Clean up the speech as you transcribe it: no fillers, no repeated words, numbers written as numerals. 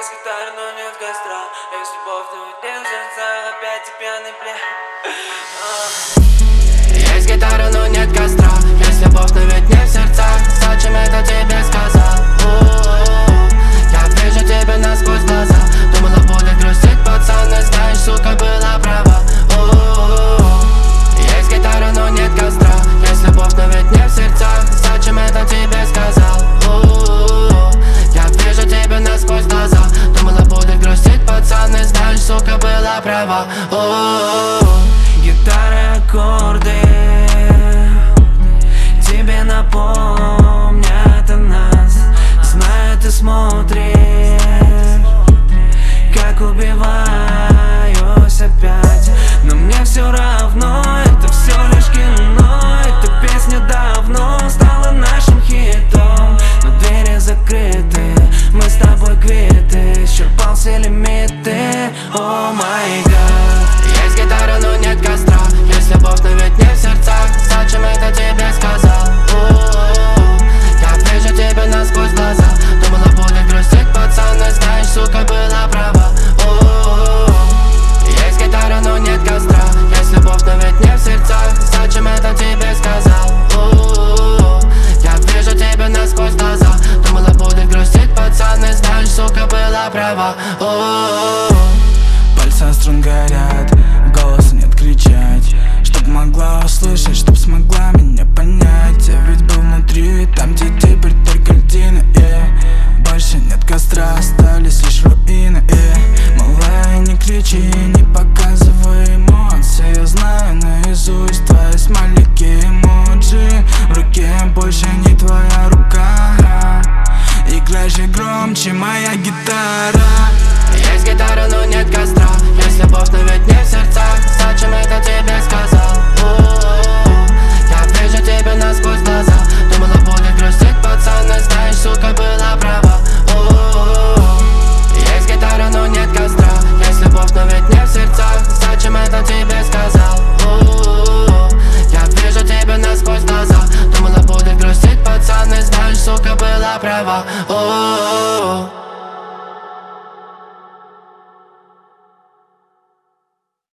Есть гитара, но нет костра. Есть любовь, но ведь нет в сердцах. Опять ты пьяный, бля. Есть гитара, но нет костра. Есть любовь, но ведь не в сердцах. Зачем это тебе сказал? Я вижу тебя насквозь глаза. Думала, будет грустить, пацан, и знаешь, сука, была права. Есть гитара, но нет костра. Есть любовь, но ведь не в сердцах. Зачем это тебе сказал? Я вижу тебя насквозь глаза. Думала, будет грустить, пацан, и знаешь, сука, была права. Гитара, аккорды тебе напомнят о нас. Знаю, ты смотришь, как убиваюсь опять. Но мне все равно, это все лишь кино. Эта песня давно стала нашим хитом. Но двери закрыты, мы с тобой квиты. Исчерпал все лимиты, о май гад. Есть гитара, но нет костра. Есть любовь, но ведь не в сердцах. Зачем это тебе сказал? Я вижу тебя насквозь глаза. Думала, будет грустить, пацан, и знаешь, сука, была права. Есть гитара, но нет костра. Есть любовь, но ведь не в сердцах. Зачем это тебе сказал? Я вижу тебя насквозь глаза. Думала, будет грустить, пацан, и знаешь, сука, была права. Пальцы струн горят, голоса нет кричать. Чтоб могла услышать, чтоб смогла меня понять. Я ведь был внутри, там где теперь только льдины. Больше нет костра, остались лишь руины. Малая, не кричи, не показывай эмоции. Я знаю наизусть твои смайлики, эмоджи. В руке больше не твоя рука. Играй же громче, моя гитара. Есть гитара, но нет костра. Есть любовь, но ведь не в сердцах. Зачем это тебе сказал? Я вижу тебя насквозь глаза. Думала, будет грустить, пацан, и знаешь, сука, была права. Есть гитара, но нет костра. Есть любовь, но ведь не в сердцах. Зачем это тебе сказал? Я вижу тебя насквозь глаза. Думала, будет грустить, пацан, и знаешь, сука, была права.